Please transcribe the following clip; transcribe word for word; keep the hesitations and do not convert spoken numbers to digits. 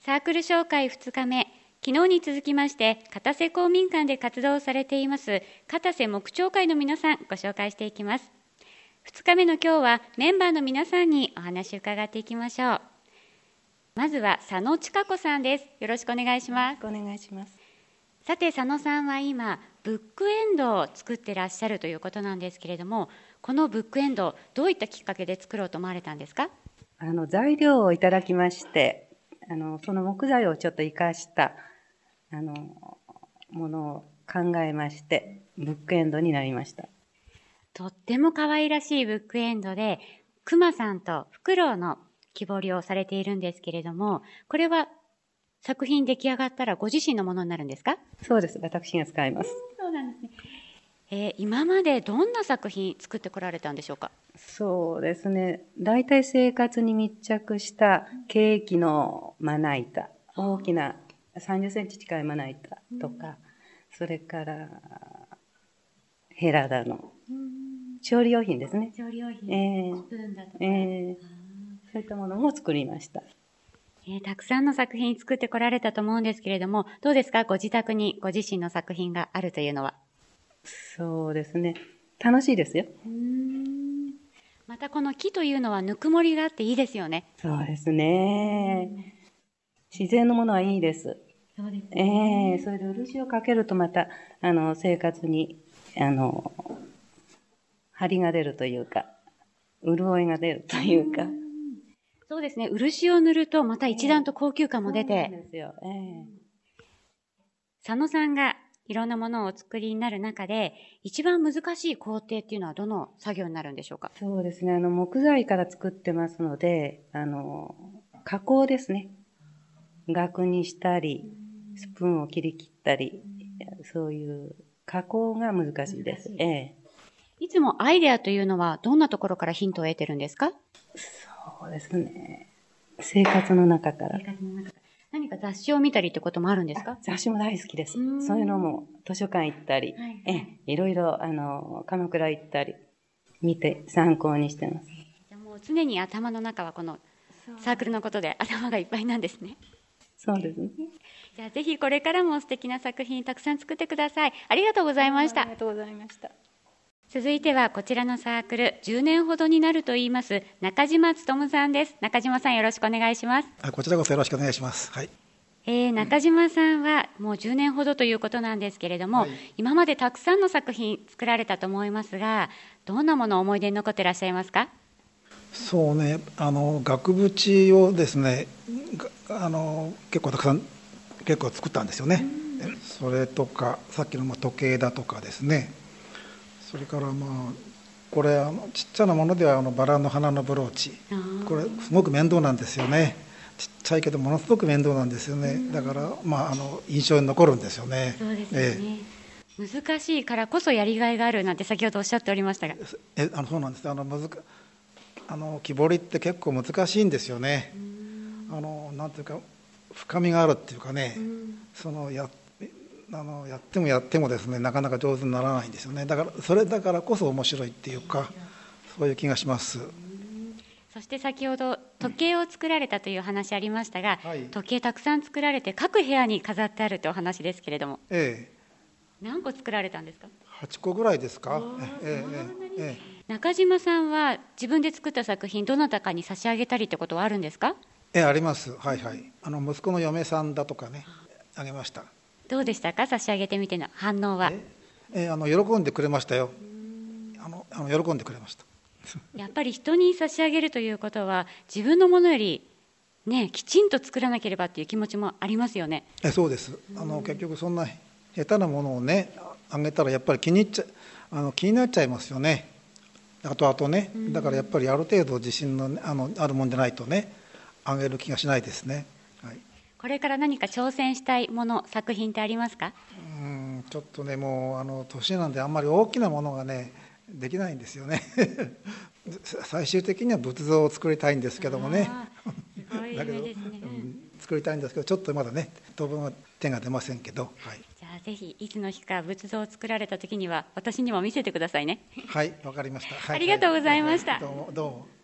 サークル紹介ふつかめ、昨日に続きまして片瀬公民館で活動されています片瀬木彫会の皆さん、ご紹介していきます。ふつかめの今日はメンバーの皆さんにお話を伺っていきましょう。まずは佐野千佳子さんです。よろしくお願いします。 お願いします。 さて、佐野さんは今ブックエンドを作ってらっしゃるということなんですけれども、このブックエンド、どういったきっかけで作ろうと思われたんですか？ あの材料をいただきまして、あのその木材をちょっと生かしたあのものを考えまして、ブックエンドになりました。 とっても可愛らしいブックエンドで、熊さんとフクロウの木彫りをされているんですけれども、これは作品出来上がったらご自身のものになるんですか？ そうです。私が使います。 そうなんですね。えー、今までどんな作品作ってこられたんでしょうか？ そうですね。大体生活に密着したケーキのまな板、大きなさんじゅっセンチ近いまな板とか、それからヘラだの調理用品ですね。 調理用品、 えー、 スプーンだとか、 えー、そういったものも作りました。 えー、たくさんの作品作ってこられたと思うんですけれども、どうですか、ご自宅にご自身の作品があるというのは。 そうですね。楽しいですよ。 うーん、またこの木というのはぬくもりがあっていいですよね。 そうですね。自然のものはいいです。 そうですね。 ええー、それで漆をかけるとまたあの生活にあの張りが出るというか、潤いが出るというか。 そうですね。漆を塗るとまた一段と高級感も出て。 そうなんですよ。えー、 佐野さんがいろんなものをお作りになる中で、一番難しい工程っていうのはどの作業になるんでしょうか？ そうですね。あの木材から作ってますので、あの加工ですね。額にしたり、スプーンを切り切ったり、そういう加工が難しいです。ええ。 いつもアイデアというのはどんなところからヒントを得てるんですか？ そうですね。生活の中から。 生活の中から。何か雑誌を見たりってこともあるんですか？ 雑誌も大好きです。そういうのも図書館行ったり、はい、えいろいろあの鎌倉行ったり見て参考にしてます。 じゃあもう常に頭の中はこのサークルのことで頭がいっぱいなんですね。 そうですね。 じゃあぜひこれからも素敵な作品たくさん作ってください。ありがとうございました。 ありがとうございました。 続いてはこちらのサークルじゅうねんほどになると言います中島勉さんです。中島さん、よろしくお願いします。 こちらこそよろしくお願いします。はい。 えー、中島さんはもうじゅうねんほどということなんですけれども、はい、今までたくさんの作品作られたと思いますが、どんなものを思い出に残っていらっしゃいますか？ そうね、あの額縁をですね、あの結構たくさん結構作ったんですよね。それとかさっきのまあ時計だとかですね、それからまあこれあのちっちゃなものではあのバラの花のブローチ、これすごく面倒なんですよね。ちっちゃいけどものすごく面倒なんですよね。だからまああの印象に残るんですよね。 そうですよね。ええ、難しいからこそやりがいがあるなんて先ほどおっしゃっておりましたが。 えあのそうなんです。あの難あの木彫りって結構難しいんですよね。あのなんていうか深みがあるっていうかね、そのやあのやってもやってもですね、なかなか上手にならないんですよね。だからそれだからこそ面白いっていうか、そういう気がします。 そして先ほど時計を作られたという話ありましたが、はい、時計たくさん作られて各部屋に飾ってあるというお話ですけれども、ええ、何個作られたんですか？ はちこぐらいですか。ええええ、中島さんは自分で作った作品どなたかに差し上げたりってことはあるんですか？ ええ、あります。はいはい。あの息子の嫁さんだとかね、あげました。 どうでしたか、差し上げてみての反応は？ ええ、あの喜んでくれましたよ。あのあの喜んでくれました。 やっぱり人に差し上げるということは自分のものよりね、きちんと作らなければっていう気持ちもありますよね。 えそうです。あの結局そんな下手なものをねあげたらやっぱり気に入っちゃあの気になっちゃいますよね。あとあとね、だからやっぱりある程度自信の あのあるもんじゃないとねあげる気がしないですね。はい、 これから何か挑戦したいもの作品ってありますか？ うん、ちょっとねもうあの年なんであんまり大きなものがねできないんですよね。最終的には仏像を作りたいんですけどもね。 すごい夢ですね。 うん、作りたいんですけどちょっとまだね当分は手が出ませんけど、はい、 じゃあぜひいつの日か仏像を作られた時には私にも見せてくださいね。 はい、わかりました。はい、 ありがとうございました。 はい、どうもどうも。